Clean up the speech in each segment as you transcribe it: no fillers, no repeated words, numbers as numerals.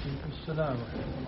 السلام.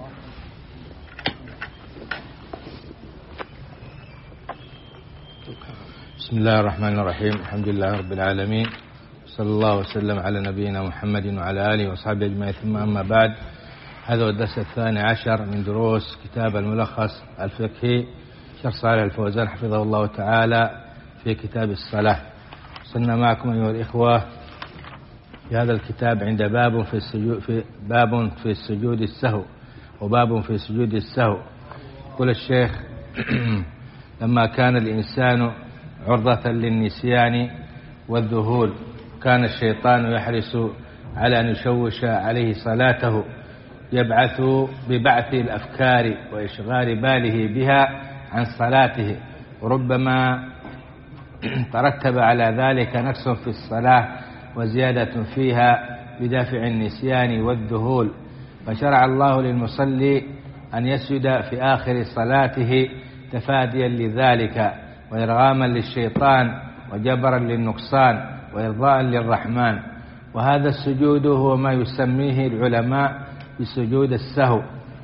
بسم الله الرحمن الرحيم. الحمد لله رب العالمين، صلى الله وسلم على نبينا محمد وعلى آله وصحبه أجمعين، ثم أما بعد. هذا هو الدرس 12 من دروس كتاب الملخص الفقهي شرح صالح الفوزان حفظه الله تعالى في كتاب الصلاة. وصلنا معكم أيها الإخوة في هذا الكتاب عند باب في السجود السهو وباب في سجود السهو. يقول الشيخ: لما كان الإنسان عرضة للنسيان والذهول كان الشيطان يحرص على أن يشوش عليه صلاته، يبعث ببعث الأفكار وإشغال باله بها عن صلاته، وربما ترتب على ذلك نقص في الصلاة وزيادة فيها بدافع النسيان والذهول. فشرع الله للمصلي أن يسجد في آخر صلاته تفاديا لذلك وإرغاما للشيطان وجبرا للنقصان وإرضاء للرحمن. وهذا السجود هو ما يسميه العلماء بسجود السهو،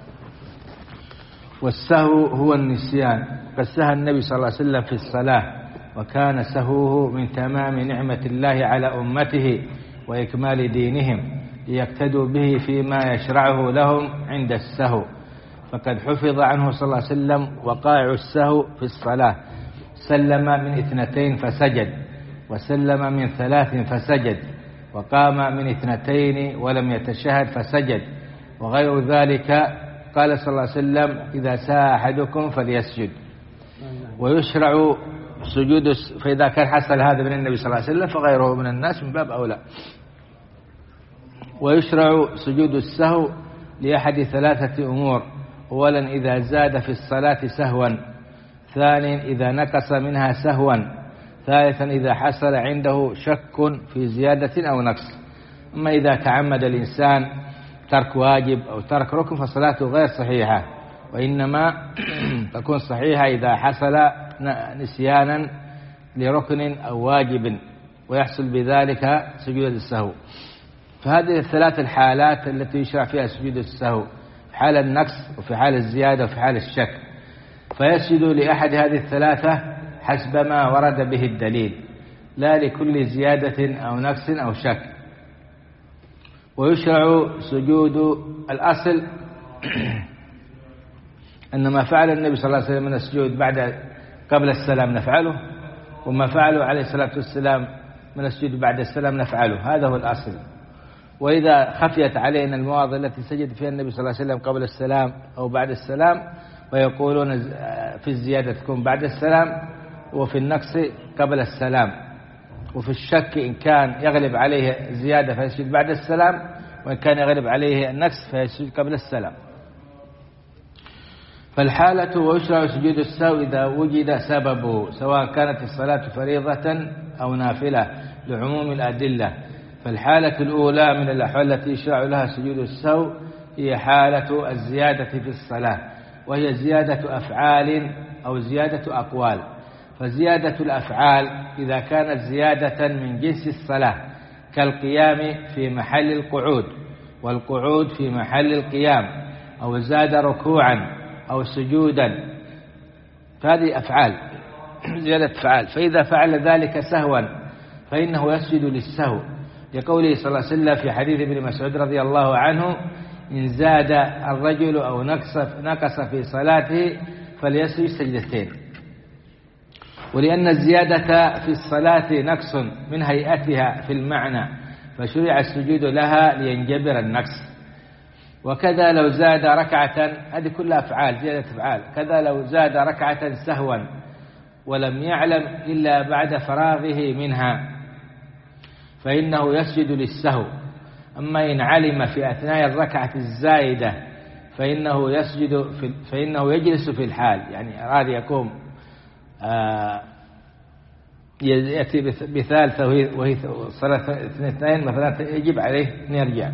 والسهو هو النسيان. قد سهى النبي صلى الله عليه وسلم في الصلاة، وكان سهوه من تمام نعمة الله على أمته وإكمال دينهم ليقتدوا به فيما يشرعه لهم عند السهو. فقد حفظ عنه صلى الله عليه وسلم وقائع السهو في الصلاة: سلم من 2 فسجد، وسلم من 3 فسجد، وقام من 2 ولم يتشهد فسجد، وغير ذلك. قال صلى الله عليه وسلم: إذا ساء أحدكم فليسجد. ويشرع سجود، فإذا كان حصل هذا من النبي صلى الله عليه وسلم فغيره من الناس من باب أولى. ويشرع سجود السهو لأحد 3 أمور: أولا إذا زاد في الصلاة سهوا، ثانيا إذا نقص منها سهوا، ثالثا إذا حصل عنده شك في زيادة أو نقص. أما إذا تعمد الإنسان ترك واجب أو ترك ركن فصلاته غير صحيحة، وإنما تكون صحيحة إذا حصل نسيانا لركن أو واجب ويحصل بذلك سجود السهو. فهذه 3 الحالات التي يشرع فيها سجود السهو: في حال النقص، وفي حال الزيادة، وفي حال الشك. فيسجد لأحد هذه 3 حسب ما ورد به الدليل، لا لكل زيادة أو نقص أو شك. ويشرع سجود الأصل أن ما فعل النبي صلى الله عليه وسلم من السجود قبل السلام نفعله، وما فعله عليه الصلاة والسلام من السجود بعد السلام نفعله، هذا هو الأصل. وإذا خفيت علينا المواضع التي سجد فيها النبي صلى الله عليه وسلم قبل السلام أو بعد السلام، ويقولون في الزيادة تكون بعد السلام، وفي النقص قبل السلام، وفي الشك إن كان يغلب عليه زيادة فيسجد بعد السلام، وإن كان يغلب عليه النقص فيسجد قبل السلام. فالحالة: ويشرع سجود السهو إذا وجد سببه، سواء كانت الصلاة فريضة أو نافلة، لعموم الأدلة. فالحالة الأولى من الأحوال التي يشرع لها سجود السهو هي حالة الزيادة في الصلاة، وهي زيادة أفعال أو زيادة أقوال. فزيادة الأفعال إذا كانت زيادة من جنس الصلاة، كالقيام في محل القعود، والقعود في محل القيام، أو زاد ركوعا أو سجودا، فهذه أفعال، زيادة أفعال. فإذا فعل ذلك سهوا فإنه يسجد للسهو، لقوله صلى الله عليه وسلم في حديث ابن مسعود رضي الله عنه: إن زاد الرجل أو نقص في صلاته فليسجد 2 سجدتين. ولأن الزيادة في الصلاة نقص من هيئتها في المعنى، فشرع السجود لها لينجبر النقص. وكذا لو زاد ركعة، هذه كلها أفعال، زيادة أفعال. كذا لو زاد ركعة سهوا ولم يعلم إلا بعد فراغه منها فإنه يسجد للسهو. أما إن علم في أثناء الركعة الزائدة فإنه يجلس في الحال، يعني أراد يقوم يأتي بثالثة وهي صلاة 2 مثلا، يجب عليه أن يرجع.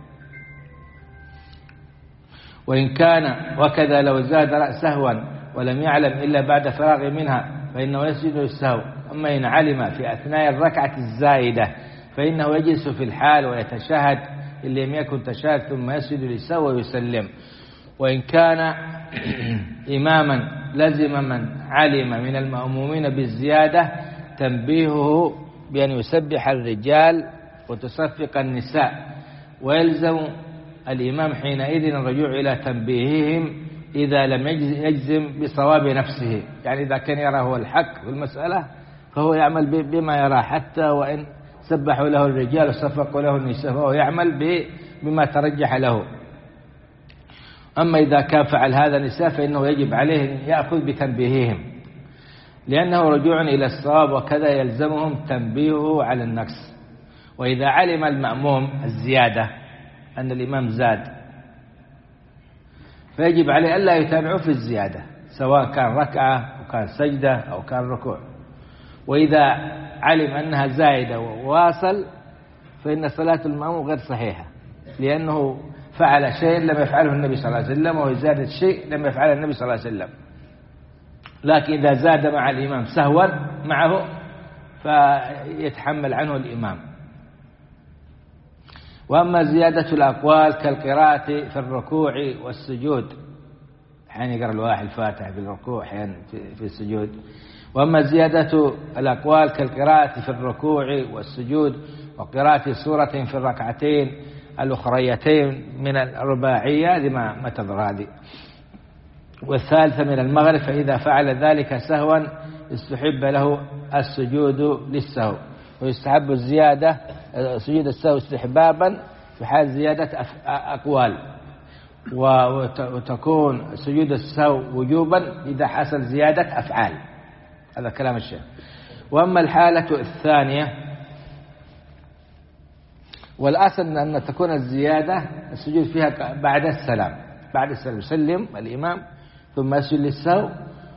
وإن كان وكذا لو زاد سهوا ولم يعلم إلا بعد فراغ منها فإنه يسجد للسهو. أما إن علم في أثناء الركعة الزائدة فإنه يجلس في الحال ويتشهد إن لم يكن تشهد ثم يسجد للسهو ويسلم. وإن كان إماما لزم من علم من المأمومين بالزيادة تنبيهه بأن يسبح الرجال وتصفق النساء، ويلزم الإمام حينئذ الرجوع إلى تنبيههم إذا لم يجزم بصواب نفسه. يعني إذا كان يرى هو الحق في المسألة فهو يعمل بما يرى، حتى وإن سبحوا له الرجال وصفقوا له النساء فهو يعمل بما ترجح له. أما إذا كان فعل هذا النساء فإنه يجب عليه أن يأخذ بتنبيههم، لأنه رجوع إلى الصواب، وكذا يلزمهم تنبيهه على النقص. وإذا علم المأموم الزيادة أن الإمام زاد فيجب عليه ألا يتابعه في الزيادة، سواء كان ركعة أو كان سجدة أو كان ركوع. وإذا علم أنها زائدة وواصل فإن صلاة المأموم غير صحيحة، لأنه فعل شيء لم يفعله النبي صلى الله عليه وسلم، وزاد شيء لم يفعله النبي صلى الله عليه وسلم. لكن إذا زاد مع الإمام سهوا معه فيتحمل عنه الإمام. وأما زيادة الأقوال كالقراءة في الركوع والسجود، حين يقرأ الواحد الفاتحة في الركوع حين في السجود. وأما زيادة الأقوال كالقراءة في الركوع والسجود وقراءة سورة في الركعتين الأخريتين من الرباعية لما تظهر هذه، والثالثة من المغرب، فإذا فعل ذلك سهوا استحب له السجود للسهو. ويستحب الزيادة سجود السهو استحبابا في حال زيادة أقوال، وتكون سجود السهو وجوبا إذا حصل زيادة أفعال. هذا كلام الشيخ. وأما الحالة الثانية والأصل أن تكون الزيادة السجود فيها بعد السلام يسلم الإمام ثم يسجد للسهو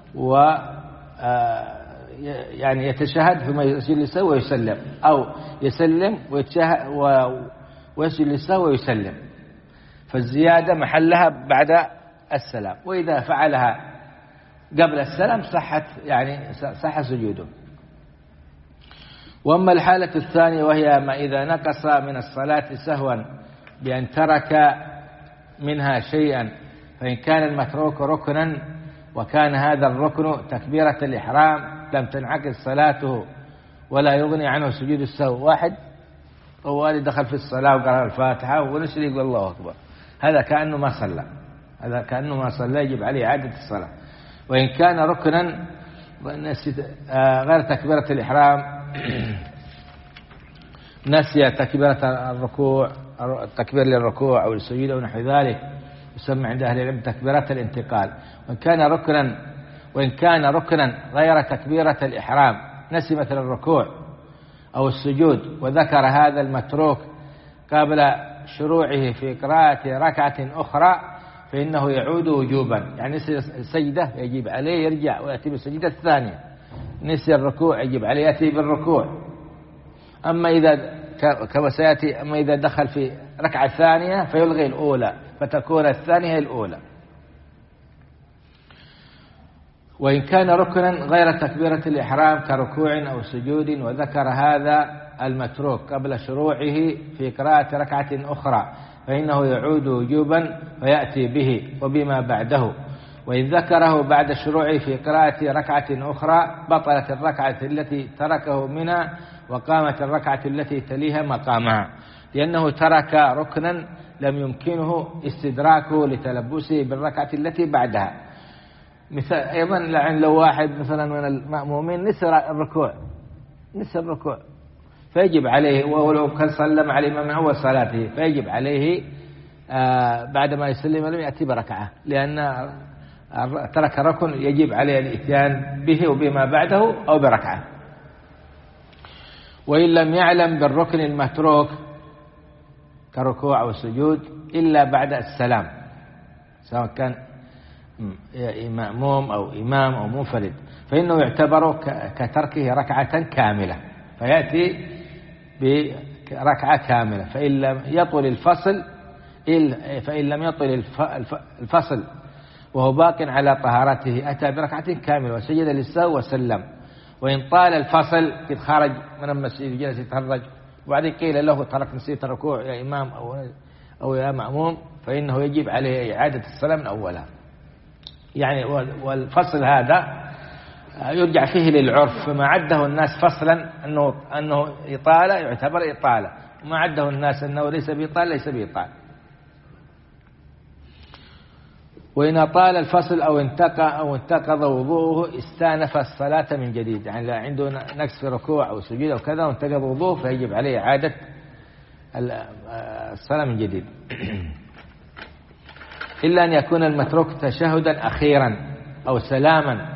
يعني يتشهد ثم يسجد للسهو ويسلم، أو يسلم ويسجد للسهو ويسلم، فالزيادة محلها بعد السلام. وإذا فعلها قبل السلام صح سجوده. وأما الحالة الثانية وهي ما إذا نقص من الصلاة سهوا بأن ترك منها شيئا، فإن كان المتروك ركنا وكان هذا الركن تكبيرة الإحرام لم تنعقد صلاته ولا يغني عنه سجود السهو. واحد طوالي دخل في الصلاة وقرأ الفاتحة ونسي يقول الله أكبر، هذا كأنه ما صلى، يجب عليه إعادة الصلاة. وإن كان ركنا غير تكبيرة الإحرام نسي تكبيرة الركوع، التكبير للركوع أو السجود أو نحو ذلك، يسمى عند أهل العلم تكبيرة الانتقال. وإن كان ركنا غير تكبيرة الإحرام نسي مثل الركوع أو السجود وذكر هذا المتروك قبل شروعه في قراءة ركعة أخرى فإنه يعود وجوبا. يعني نسي السجدة يجب عليه يرجع ويأتي بالسجدة الثانية، نسي الركوع يجب عليه يأتي بالركوع. أما إذا دخل في ركعة ثانية فيلغي الأولى فتكون الثانية الأولى. وإن كان ركنا غير تكبيرة الإحرام كركوع أو سجود وذكر هذا المتروك قبل شروعه في قراءة ركعة أخرى فإنه يعود وجوبا ويأتي به وبما بعده. وإن ذكره بعد شروعه في قراءة ركعة أخرى بطلت الركعة التي تركه منها وقامت الركعة التي تليها مقامها، لأنه ترك ركنا لم يمكنه استدراكه لتلبسه بالركعة التي بعدها. مثال أيضا لو واحد مثلا من المأمومين نسي الركوع فيجب عليه، ولو كان سلم على الإمام من أول صلاته فيجب عليه بعدما يسلم لم يأتي بركعة، لأن ترك ركن يجب عليه الإتيان به وبما بعده أو بركعة. وإن لم يعلم بالركن المتروك كركوع أو سجود إلا بعد السلام، سواء كان مأموم أو إمام أو منفرد، فإنه يعتبر كتركه ركعة كاملة فيأتي بركعة كاملة. فإن لم يطل الفصل وهو باق على طهارته أتى بركعة كاملة وسجد للسهو وسلم. وإن طال الفصل قد خرج من المسجد وجلس يتهرج وبعدين قيل له ترك نسيت الركوع يا إمام أو يا مأموم فإنه يجب عليه إعادة الصلاة من أولها. يعني والفصل هذا يرجع فيه للعرف، فما عده الناس فصلا أنه إطالة يعتبر إطالة، وما عده الناس أنه ليس بإطالة ليس بإطالة. وإن أطال الفصل أو انتقض وضوءه استأنف الصلاة من جديد. يعني لا عنده نقص في ركوع أو سجود أو كذا وانتقض وضوءه فيجب عليه إعادة الصلاة من جديد. إلا أن يكون المتروك تشهدا أخيرا أو سلاما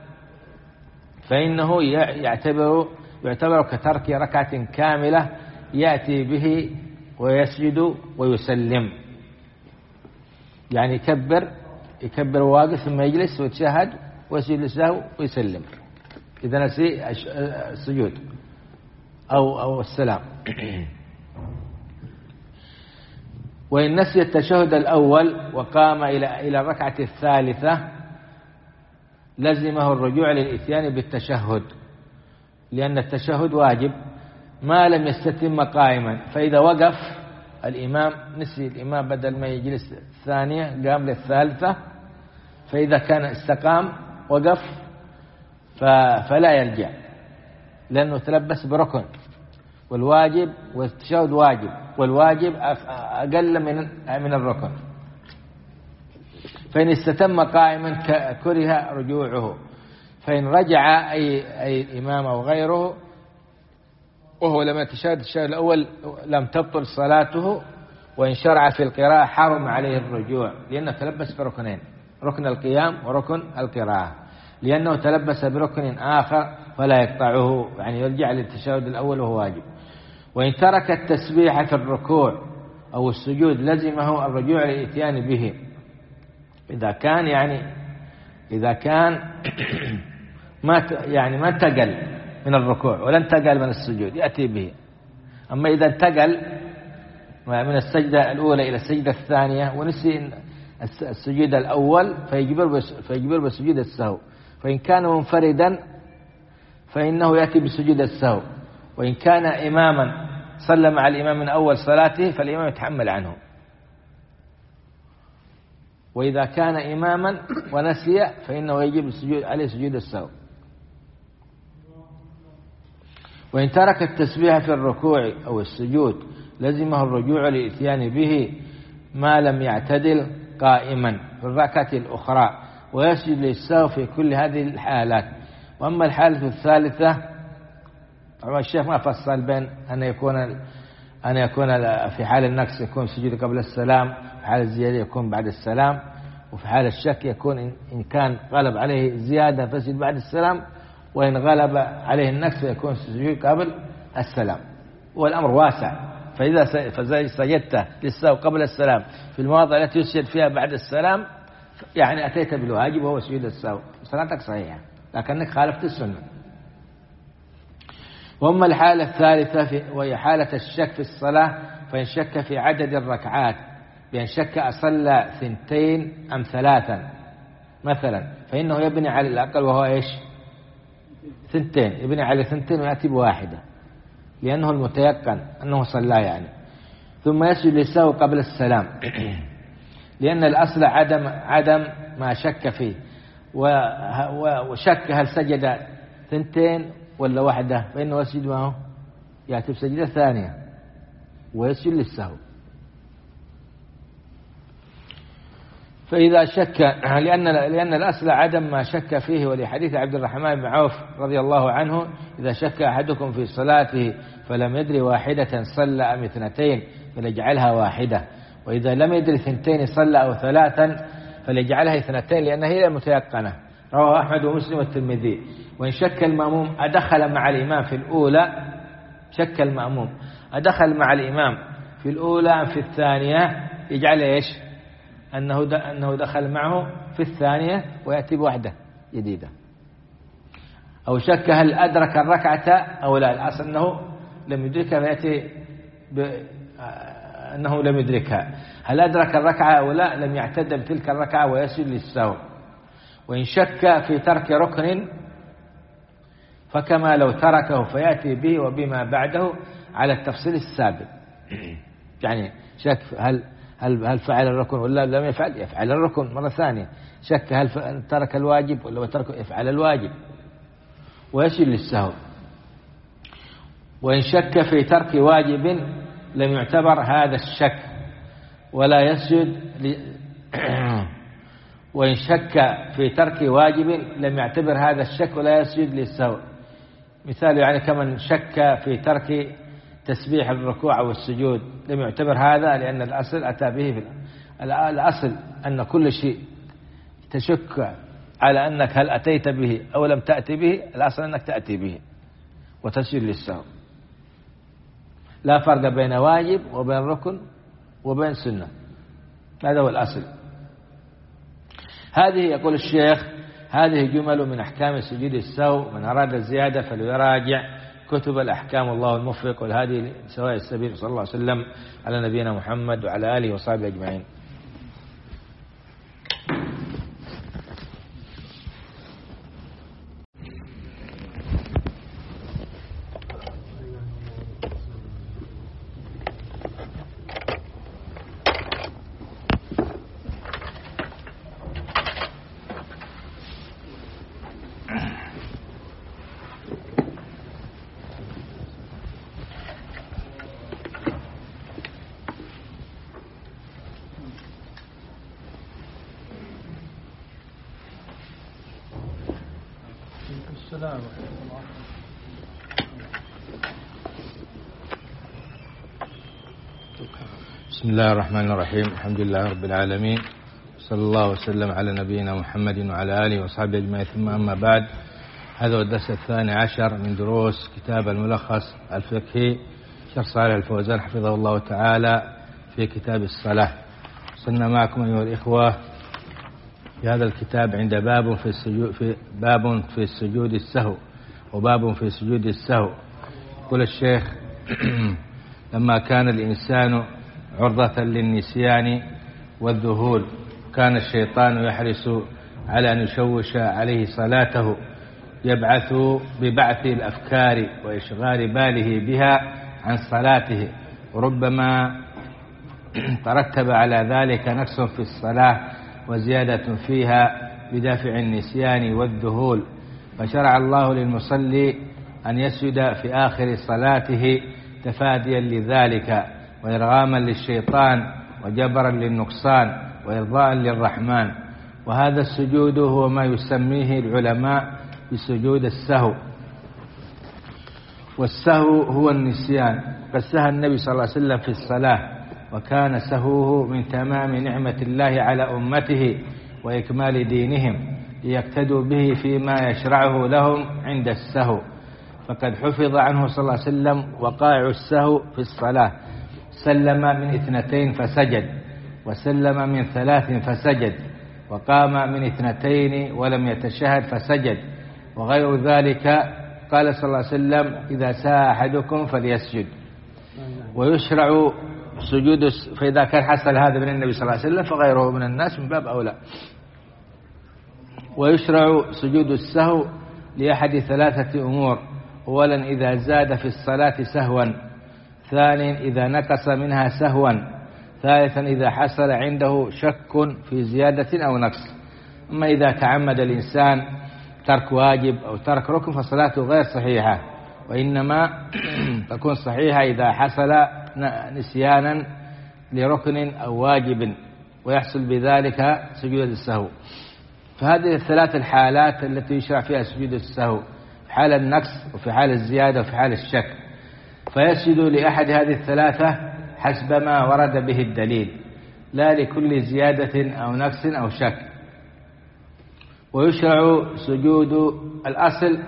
فإنه يعتبر كترك ركعة كاملة يأتي به ويسجد ويسلم. يعني يكبر واقف ثم يجلس ويتشهد ويسجد للسهو ويسلم إذا نسي السجود أو السلام. وإن نسي التشهد الأول وقام إلى الركعة الثالثة لزمه الرجوع للإتيان بالتشهد، لأن التشهد واجب ما لم يستتم قائما. فإذا وقف الإمام نسي الإمام بدل ما يجلس الثانية قام للثالثة، فإذا كان استقام وقف فلا يرجع لأنه تلبس بركن، والواجب والتشهد واجب والواجب أقل من الركن. فإن استتم قائما كره رجوعه. فإن رجع أي الإمام أو غيره وهو لم يتشهد التشهد الأول لم تبطل صلاته، وإن شرع في القراءة حرم عليه الرجوع لأنه تلبس بركنين، ركن القيام وركن القراءة، لأنه تلبس بركن آخر فلا يقطعه، يعني يرجع للتشهد الأول وهو واجب. وإن ترك التسبيح في الركوع أو السجود لزمه الرجوع للإتيان به إذا كان ما انتقل من الركوع ولا انتقل من السجود يأتي به. أما إذا انتقل من السجدة الأولى إلى السجدة الثانية ونسي السجود الأول فيجبر بسجود السهو. فإن كان منفردا فإنه يأتي بسجود السهو، وإن كان إماما صلى مع الإمام من أول صلاته فالإمام يتحمل عنه. وإذا كان إماما ونسي فإنه يجب عليه سجود السهو. وإن ترك التسبيح في الركوع أو السجود لزمه الرجوع للإتيان به ما لم يعتدل قائما في الركعة الأخرى، ويسجد للسهو في كل هذه الحالات. وأما الحالة الثالثة طبعا الشيخ ما فصل بين أن يكون في حال النقص يكون سجود قبل السلام، في حال الزيادة يكون بعد السلام، وفي حال الشك يكون إن كان غلب عليه زيادة فسجد بعد السلام، وإن غلب عليه النقص يكون سجود قبل السلام. والأمر واسع، فإذا سجدت للسهو قبل السلام في المواضع التي يسجد فيها بعد السلام يعني أتيت بالواجب وهو سجود السهو، صلاتك صحيحة لكنك خالفت السنة. وأما الحالة الثالثة وهي حالة الشك في الصلاة، فإن شك في عدد الركعات بأن شك أصلى 2 أم 3 مثلا فإنه يبني على الأقل وهو إيش 2، يبني على 2 ويأتي بواحدة لأنه المتيقن أنه صلى يعني. ثم يسجد للسهو قبل السلام لأن الأصل عدم ما شك فيه، وشك هل سجد 2 ولا واحدة فإنه يسجد معه يأتي بسجدة ثانية ويسجد للسهو. فإذا شك لأن الأصل عدم ما شك فيه، ولحديث عبد الرحمن بن عوف رضي الله عنه إذا شك أحدكم في صلاته فلم يدري واحدة صلى أم 2 فليجعلها واحدة، وإذا لم يدري 2 صلى أو 3 فليجعلها 2 لأنها هي المتيقنة. رواه أحمد ومسلم والترمذي. وإن شك المأموم أدخل مع الإمام في الأولى، شك المأموم أدخل مع الإمام في الأولى أم في الثانية يجعل إيش أنه دخل معه في الثانية ويأتي بوحدة جديدة. أو شك هل أدرك الركعة أو لا، الأصل أنه لم يدركها فيأتي أنه لم يدركها. هل أدرك الركعة أو لا لم يعتد بتلك الركعة ويسجد للسهو. وإن شك في ترك ركن فكما لو تركه فيأتي به وبما بعده على التفصيل السابق. يعني شك هل فعل الركن ولا لم يفعل، يفعل الركن مرة ثانية. شك هل ترك الواجب ولا ترك، يفعل الواجب ويسجد للسهو. وإن شك في ترك واجب لم يعتبر هذا الشك ولا يسجد وإن شك في ترك واجب لم يعتبر هذا الشك ولا يسجد للسهو. مثال يعني كمن شك في ترك تسبيح الركوع والسجود لم يعتبر هذا، لأن الأصل أتى به في الأصل أن كل شيء تشك على أنك هل أتيت به أو لم تأتي به، الأصل أنك تأتي به وتسجد للسهو. لا فرق بين واجب وبين ركن وبين سنة، هذا هو الأصل. هذه يقول الشيخ هذه جمل من أحكام سجود السهو، من أراد الزيادة فليراجع كتب الأحكام. الله الموفق والهادي سواء السبيل. صلى الله عليه وسلم على نبينا محمد وعلى آله وصحبه أجمعين. بسم الله الرحمن الرحيم. الحمد لله رب العالمين، صلى الله وسلم على نبينا محمد وعلى آله وصحبه أجمعين. ثم أما بعد، هذا هو الدرس 12 من دروس كتاب الملخص الفقهي شرح صالح الفوزان حفظه الله تعالى في كتاب الصلاة. وصلنا معكم أيها الإخوة في هذا الكتاب عند باب في السجود السهو وباب في سجود السهو. يقول الشيخ لما كان الإنسان عرضة للنسيان والذهول كان الشيطان يحرص على أن يشوش عليه صلاته، يبعث ببعث الأفكار وإشغال باله بها عن صلاته، وربما ترتب على ذلك نقص في الصلاة وزيادة فيها بدافع النسيان والذهول. فشرع الله للمصلي أن يسجد في آخر صلاته تفاديا لذلك وإرغاما للشيطان وجبرا للنقصان وإرضاء للرحمن. وهذا السجود هو ما يسميه العلماء بسجود السهو. والسهو هو النسيان، قد سهى النبي صلى الله عليه وسلم في الصلاة، وكان سهوه من تمام نعمة الله على أمته وإكمال دينهم ليقتدوا به فيما يشرعه لهم عند السهو. فقد حفظ عنه صلى الله عليه وسلم وقائع السهو في الصلاة: سلم من 2 فسجد، وسلم من 3 فسجد، وقام من 2 ولم يتشهد فسجد، وغير ذلك. قال صلى الله عليه وسلم: إذا ساء أحدكم فليسجد. ويشرع سجود، فإذا كان حصل هذا من النبي صلى الله عليه وسلم فغيره من الناس من باب أولى. ويشرع سجود السهو لأحد 3 أمور: أولا إذا زاد في الصلاة سهوا، ثانيا إذا نقص منها سهوا، ثالثا إذا حصل عنده شك في زيادة أو نقص. أما إذا تعمد الإنسان ترك واجب أو ترك ركن فصلاته غير صحيحة، وإنما تكون صحيحة إذا حصل نسيانا لركن أو واجب ويحصل بذلك سجود السهو. فهذه 3 الحالات التي يشرع فيها سجود السهو: في حال النقص وفي حال الزيادة وفي حال الشك. فيسجد لأحد هذه 3 حسب ما ورد به الدليل، لا لكل زيادة أو نقص أو شك. ويشرع سجود الأصل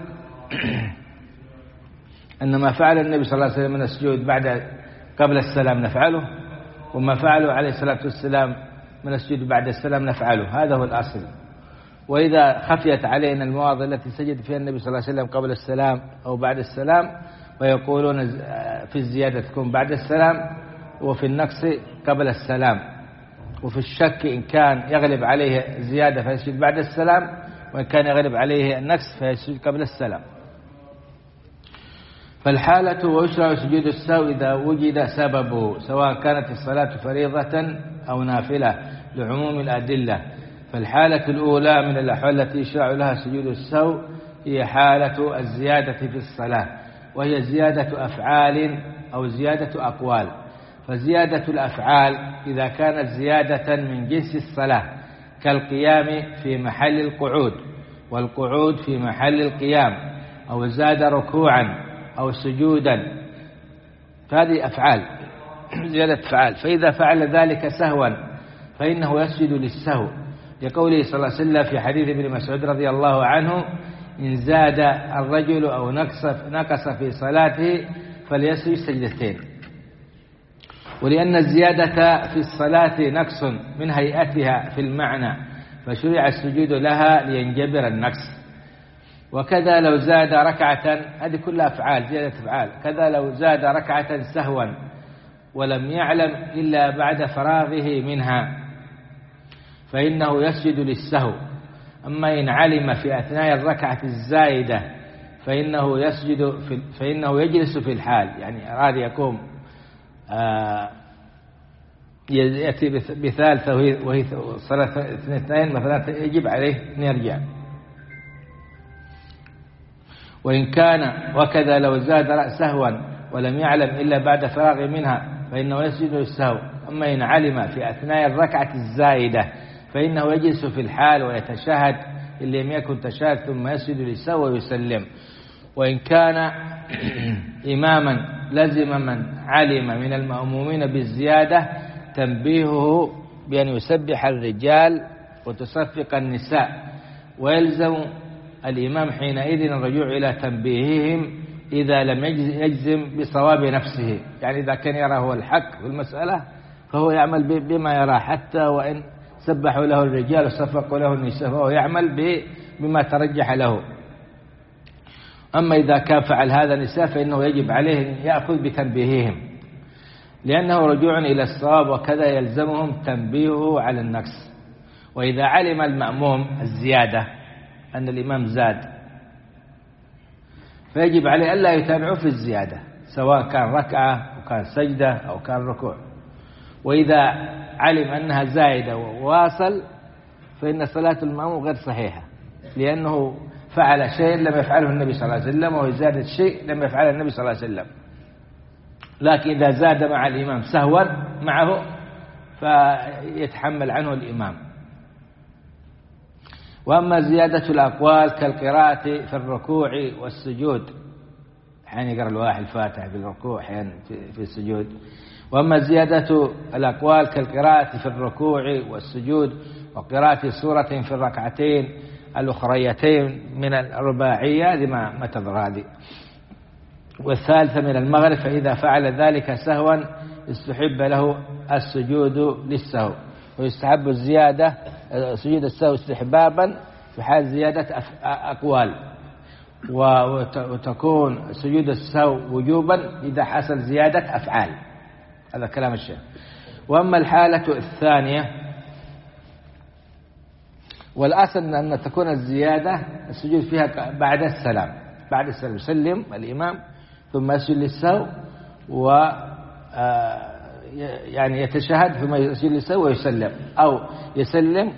أن ما فعل النبي صلى الله عليه وسلم من السجود قبل السلام نفعله، وما فعله عليه الصلاة والسلام من السجود بعد السلام نفعله، هذا هو الأصل. وإذا خفيت علينا المواضع التي سجد فيها النبي صلى الله عليه وسلم قبل السلام أو بعد السلام، ويقولون في الزيادة تكون بعد السلام، وفي النقص قبل السلام، وفي الشك إن كان يغلب عليه زيادة فيسجد بعد السلام، وإن كان يغلب عليه النقص فيسجد قبل السلام. فالحالة ويشرع سجود السهو إذا وجد سببه، سواء كانت الصلاة فريضة أو نافلة لعموم الأدلة. فالحالة الأولى من الأحوال التي يشرع لها سجود السهو هي حالة الزيادة في الصلاة، وهي زيادة أفعال أو زيادة أقوال. فزيادة الأفعال إذا كانت زيادة من جنس الصلاة كالقيام في محل القعود، والقعود في محل القيام، أو زاد ركوعا أو سجودا، فهذه أفعال، زيادة أفعال. فإذا فعل ذلك سهوا فإنه يسجد للسهو، لقوله صلى الله عليه وسلم في حديث ابن مسعود رضي الله عنه: إن زاد الرجل أو نقص في صلاته فليسجد سجدتين. ولأن الزيادة في الصلاة نقص من هيئتها في المعنى، فشرع السجود لها لينجبر النقص. وكذا لو زاد ركعة، هذه كلها أفعال، زيادة أفعال. كذا لو زاد ركعة سهوا ولم يعلم إلا بعد فراغه منها فإنه يسجد للسهو. أما إن علم في أثناء الركعة الزائدة فإنه يجلس في الحال، يعني أراد يقوم يأتي بثالثة وهي صلاة اثنتين مثلا، يجب عليه أن يرجع. وإن كان وكذا لو زاد سهوا ولم يعلم إلا بعد فراغ منها فإنه يسجد للسهو. أما إن علم في أثناء الركعة الزائدة فإنه يجلس في الحال ويتشهد إن لم يكن تشهد، ثم يسجد للسهو ويسلم. وإن كان إماما لزم من علم من المأمومين بالزيادة تنبيهه بأن يسبح الرجال وتصفق النساء، ويلزم الإمام حينئذ الرجوع إلى تنبيههم إذا لم يجزم بصواب نفسه. يعني إذا كان يرى هو الحق في المسألة فهو يعمل بما يرى، حتى وإن سبحوا له الرجال وصفقوا له النساء فهو يعمل بما ترجح له. أما إذا كان فعل هذا النساء فإنه يجب عليه أن يأخذ بتنبيههم، لأنه رجوع إلى الصواب، وكذا يلزمهم تنبيهه على النقص. وإذا علم المأموم الزيادة أن الإمام زاد فيجب عليه ألا يتابعه في الزيادة، سواء كان ركعة أو كان سجدة أو كان ركوع. وإذا علم أنها زائدة وواصل فإن صلاة المأموم غير صحيحة، لأنه فعل شيء لم يفعله النبي صلى الله عليه وسلم، وزاد شيء لم يفعله النبي صلى الله عليه وسلم. لكن إذا زاد مع الإمام سهوا معه فيتحمل عنه الإمام. وأما زيادة الأقوال كالقراءة في الركوع والسجود، حين يقرأ الواحد الفاتحة في الركوع حين في السجود. وأما زيادة الأقوال كالقراءة في الركوع والسجود وقراءة سورة في الركعتين الأخريتين من الرباعية، هذه ما تضر هذه. والثالثة من المغرب، فإذا فعل ذلك سهوا استحب له السجود للسهو. ويستحب الزيادة سجود السهو استحبابا في حال زيادة أقوال، وتكون سجود السهو وجوبا إذا حصل زيادة أفعال. هذا كلام الشيخ. وأما الحالة الثانية، والأصل أن تكون الزيادة السجود فيها بعد السلام، يسلم الإمام ثم يسجد للسهو يعني يتشهد ثم يسجد للسهو ويسلم، أو يسلم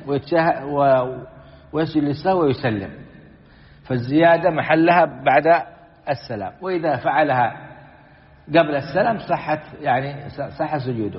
ويسجد للسهو ويسلم. فالزيادة محلها بعد السلام، وإذا فعلها قبل السلام صح سجوده.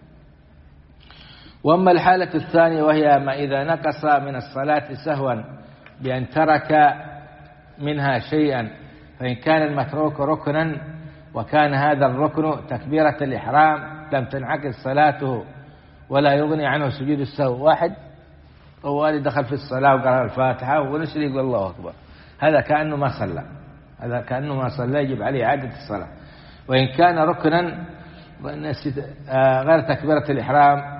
وأما الحالة الثانية وهي ما إذا نقص من الصلاة سهوا بأن ترك منها شيئا، فإن كان المتروك ركنا وكان هذا الركن تكبيرة الإحرام لم تنعقد صلاته ولا يغني عنه سجود السهو. واحد هو دخل في الصلاة وقرأ الفاتحة ونسي يقول الله أكبر، هذا كأنه ما صلى، يجب عليه إعادة الصلاة. وإن كان ركنا غير تكبيرة الإحرام،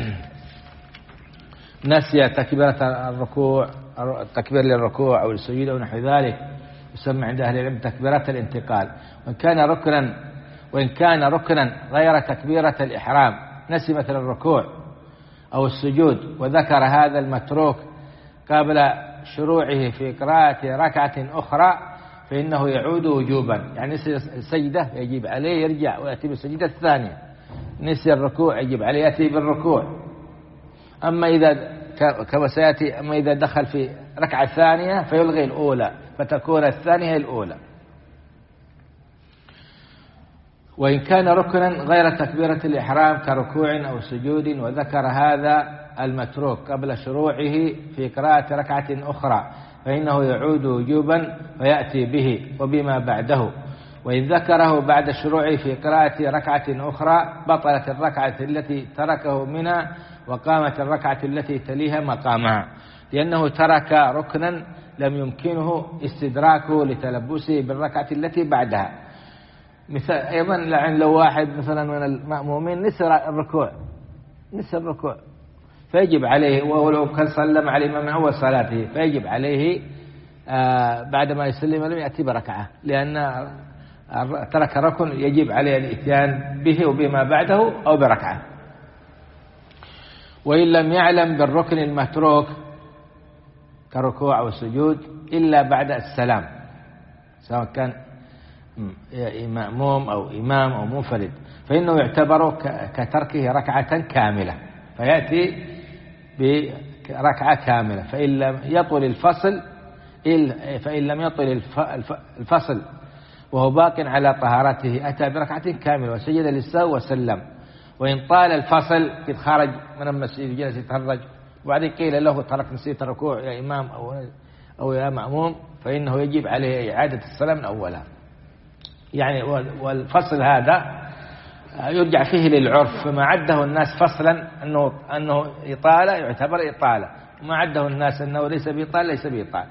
نسي تكبيرة الركوع، التكبير للركوع أو السجود أو نحو ذلك، يسمى عند أهل العلم تكبيرة الانتقال. وإن كان ركنا غير تكبيرة الإحرام، نسي مثل الركوع أو السجود وذكر هذا المتروك قبل شروعه في قراءة ركعة أخرى، فإنه يعود وجوبا، يعني نسي السجدة يجب عليه يرجع ويأتي بالسجدة الثانية، نسي الركوع يجب عليه يأتي بالركوع. أما إذا كما سيأتي، أما إذا دخل في ركعة ثانية فيلغي الأولى فتكون الثانية هي الأولى. وإن كان ركنا غير تكبيرة الإحرام كركوع أو سجود وذكر هذا المتروك قبل شروعه في قراءة ركعة أخرى فإنه يعود وجوبا فيأتي به وبما بعده. وإن ذكره بعد شروعه في قراءة ركعة أخرى بطلت الركعة التي تركه منها وقامت الركعة التي تليها مقامها، لأنه ترك ركنا لم يمكنه استدراكه لتلبسه بالركعة التي بعدها. مثال أيضا لو واحد مثلا من المأمومين نسي الركوع فيجب عليه، ولو كان سلم على الإمام من أول صلاته فيجب عليه بعدما يسلم لم يأتي بركعة، لأن ترك ركن يجب عليه الإتيان به وبما بعده أو بركعة. وإن لم يعلم بالركن المتروك كركوع أو سجود إلا بعد السلام، سواء كان مأموم أو إمام أو منفرد، فإنه يعتبر كتركه ركعة كاملة فيأتي بركعة كاملة. فإن لم يطل الفصل وهو باق على طهارته أتى بركعة كاملة وسجد للسهو وسلم. وإن طال الفصل قد خرج من المسجد جلس يتهرج وبعدين قيل له ترك نسيت الركوع يا إمام أو يا مأموم فإنه يجب عليه إعادة الصلاة من أولها. يعني والفصل هذا يرجع فيه للعرف، فما عده الناس فصلا أنه إطالة يعتبر إطالة، وما عده الناس أنه ليس بإطالة ليس بإطالة.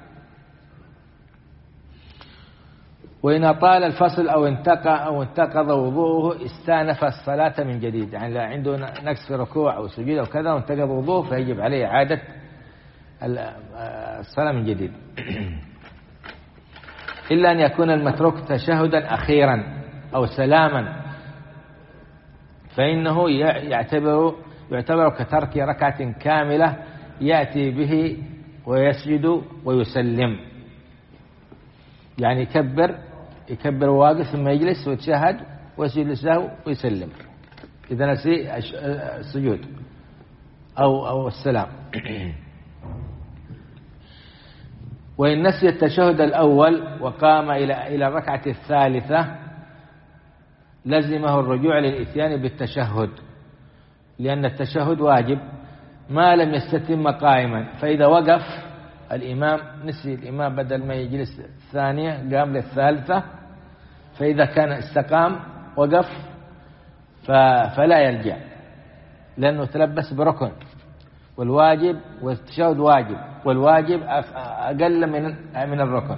وإن طال الفصل أو انتقض وضوءه استأنف الصلاة من جديد، يعني لا عنده نقص في ركوع أو سجود أو كذا وانتقض وضوءه فيجب عليه إعادة الصلاة من جديد. إلا أن يكون المتروك تشهدا أخيرا أو سلاما فإنه يعتبر كترك ركعة كاملة يأتي به ويسجد ويسلم، يعني يكبر واقف ثم يجلس ويتشهد ويسجد للسهو ويسلم إذا نسي السجود أو السلام. وإن نسي التشهد الأول وقام إلى الركعة الثالثة لزمه الرجوع للإتيان بالتشهد، لأن التشهد واجب ما لم يستتم قائما. فإذا وقف الإمام نسي الإمام بدل ما يجلس الثانية قام للثالثة، فإذا كان استقام وقف فلا يرجع لأنه تلبس بركن، والواجب والتشهد واجب والواجب أقل من الركن.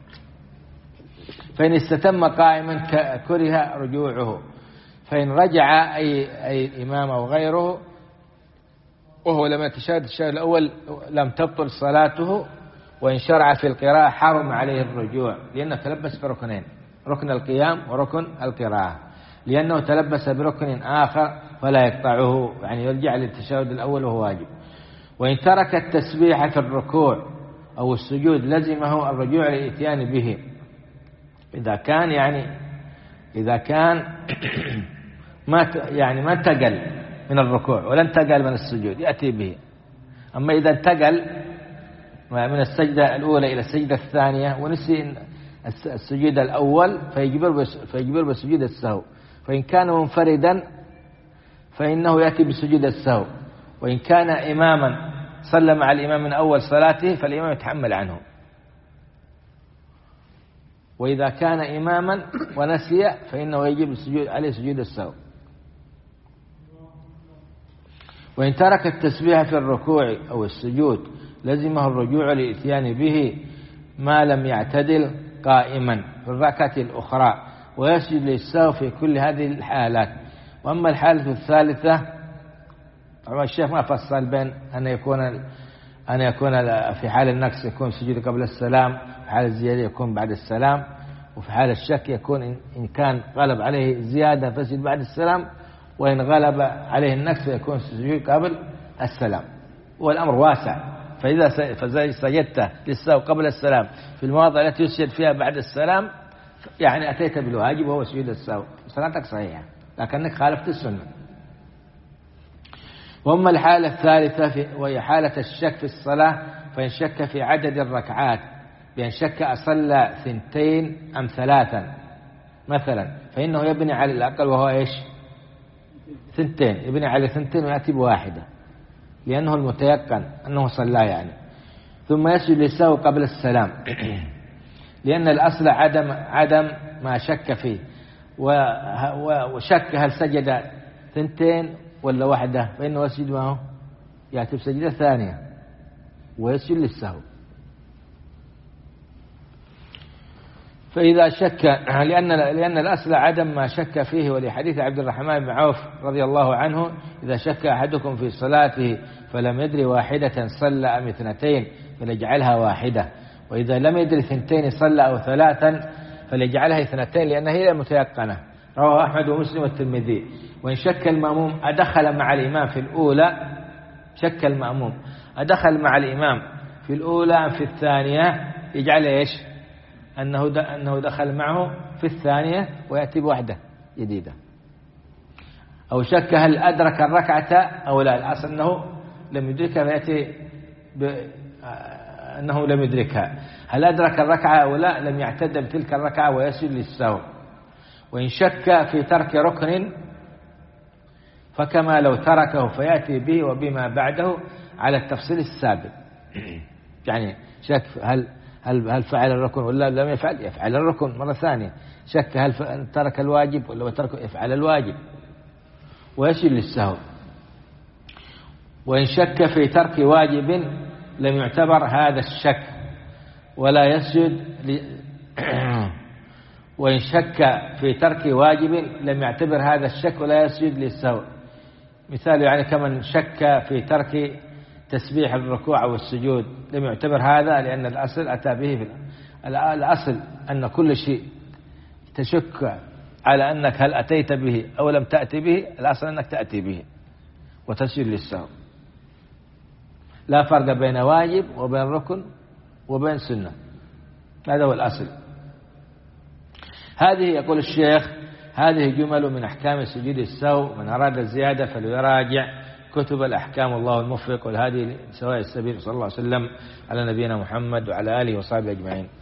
فإن استتم قائما كره رجوعه، فإن رجع أي الإمام أو غيره وهو لم يتشهد التشهد الأول لم تبطل صلاته، وإن شرع في القراءة حرم عليه الرجوع لأنه تلبس بركنين، ركن القيام وركن القراءة، لأنه تلبس بركن آخر فلا يقطعه، يعني يرجع للتشهد الأول وهو واجب. وإن ترك التسبيح في الركوع أو السجود لزمه الرجوع للإتيان به إذا كان ما انتقل من الركوع ولا انتقل من السجود يأتي به. أما إذا انتقل من السجدة الأولى إلى السجدة الثانية ونسي السجود الأول فيجبر بسجود السهو. فإن كان منفردا فإنه يأتي بسجود السهو، وإن كان إماما صلى مع الإمام من أول صلاته فالإمام يتحمل عنه. وإذا كان إماما ونسي فإنه يجب عليه سجود السهو. وإن ترك التسبيح في الركوع أو السجود لزمه الرجوع للإتيان به ما لم يعتدل قائما في الركعة الأخرى، ويسجد للسهو في كل هذه الحالات. وأما الحالة الثالثة طبعا الشيخ ما فصل بين أن يكون في حال النقص يكون سجود قبل السلام، في حال الزيادة يكون بعد السلام، وفي حال الشك يكون إن كان غلب عليه الزيادة فسجد بعد السلام، وإن غلب عليه النقص يكون سجود قبل السلام. والأمر واسع فإذا سجدت للسهو قبل السلام في المواضع التي يسجد فيها بعد السلام يعني أتيت بالواجب وهو سجود السهو، صلاتك صحيحة لكنك خالفت السنة. وأما الحالة الثالثة وهي حالة الشك في الصلاة، فإن شك في عدد الركعات بأن شك أصلى 2 أم 3 مثلا، فإنه يبني على الأقل وهو إيش 2، يبني على 2 ويأتي بواحدة لأنه المتيقن أنه صلى يعني، ثم يسجد للسهو قبل السلام لأن الأصل عدم ما شك فيه، وشك هل سجد 2 ولا واحدة، فإنه يسجد معه يأتي بسجدة ثانية ويسجد للسهو. فإذا شك لأن الأصل عدم ما شك فيه، ولحديث عبد الرحمن بن عوف رضي الله عنه: إذا شك أحدكم في صلاته فلم يدري واحدة صلى أم 2 فليجعلها واحدة، وإذا لم يدري 2 صلى أو 3 فليجعلها 2 لأنها هي المتيقنة. رواه أحمد ومسلم والترمذي. وإن شك المأموم أدخل مع الإمام في الأولى، شك المأموم أدخل مع الإمام في الأولى أم في الثانية، يجعل إيش أنه دخل معه في الثانية ويأتي بوحدة جديدة. أو شك هل أدرك الركعة أو لا، الأصل أنه لم يدركها فيأتي أنه لم يدركها. هل أدرك الركعة أو لا، لم يعتد بتلك الركعة ويسجد للسهو. وإن شك في ترك ركن فكما لو تركه فيأتي به وبما بعده على التفصيل السابق. يعني شك هل فعل الركن ولا لم يفعل الركن مرة ثانية. شك هل ترك الواجب ولا ترك يفعل الواجب ويسجد للسهو. وإن شك في ترك واجب لم يعتبر هذا الشك ولا يسجد وإن شك في ترك واجب لم يعتبر هذا الشك ولا يسجد للسهو. مثال يعني كمن شك في ترك تسبيح الركوع والسجود لم يعتبر هذا، لأن الأصل أتى به في الأصل أن كل شيء تشك على أنك هل أتيت به أو لم تأتي به، الأصل أنك تأتي به وتسجد للسهو. لا فرق بين واجب وبين ركن وبين سنة، هذا هو الأصل. هذه يقول الشيخ هذه جمل من أحكام سجود السهو، من أراد الزيادة فليراجع كتب الأحكام. الله الموفق والهادي سواء السبيل. صلى الله عليه وسلم على نبينا محمد وعلى آله وصحبه أجمعين.